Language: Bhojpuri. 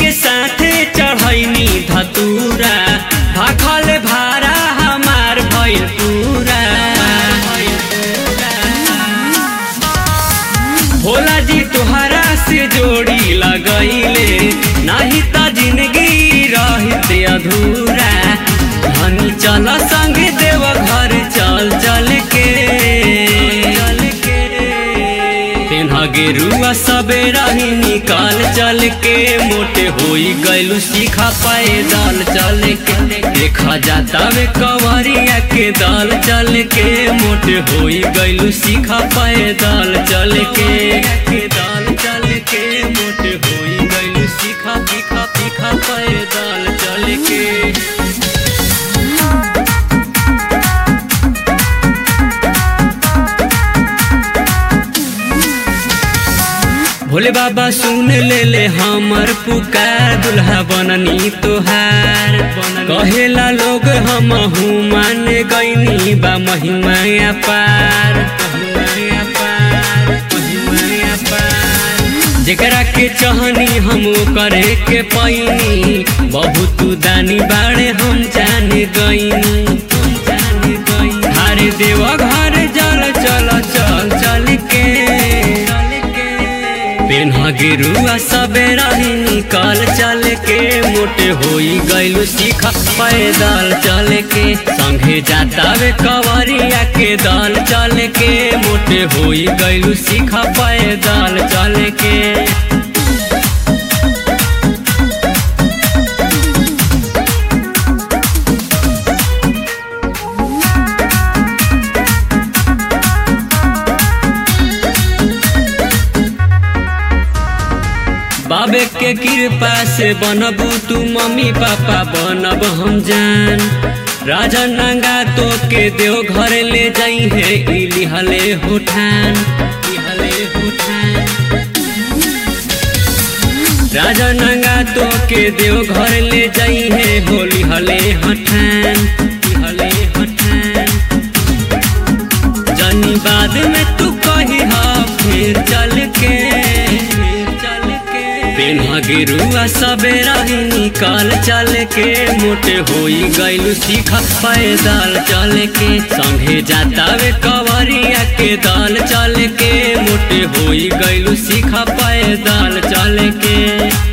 के साथे चढ़ैनी धतूरा भाखल भारा हमार भइल पूरा। भोला जी तोहरा से जोड़ी लगैले नहीं त जिंदगी रहते अधूरा। धनी चल संग देव घर चल चल के गेरुआ सबेरा ही निकाल चल के मोटे होई गैलू सीखा पैदल चल के। देखा जाता वे कंवरिया के दल चल के मोटे होई गैलू सीखा पैदल चल के दल चल के मोटे होई गैलू सीखा पीखा पीखा पैदल चल के। भोले बाबा सुन ले हमर पुकार दुल्हा बननी तोहार। कहेला लोग हमहू मान गईनी बा महिमा अपार। जेकरा के चाहनी हम करे के पैनी बहुत दानी बाड़े हम जान गईनी। हरे देव घर जल चल चल चल के पेन्हा गेरुआ सबेरा ही निकाल चल के मोटे होई गैलू सीखा पैदल चल के। संगे जाता वे कंवरिया के दल चल के मोटे होई गैलू सीखा पैदल चल के। बाबे के कृपा से बनबू तू मम्मी पापा बनब हम जान। राजा नंगा तो के देव घर ले जाई है लिहले होठान। राजा नंगा तो के देव घर ले जाई है होली हले हठान। जानी बाद में तू कही हा फिर चल के पेन्हा गेरुआ सबेरा ही निकाल चल के मोटे होई गैलू सीखा पैदल चल के। संगे जाता वे कंवरिया के दल चल के मोटे होई गैलू सीखा पैदल चल के।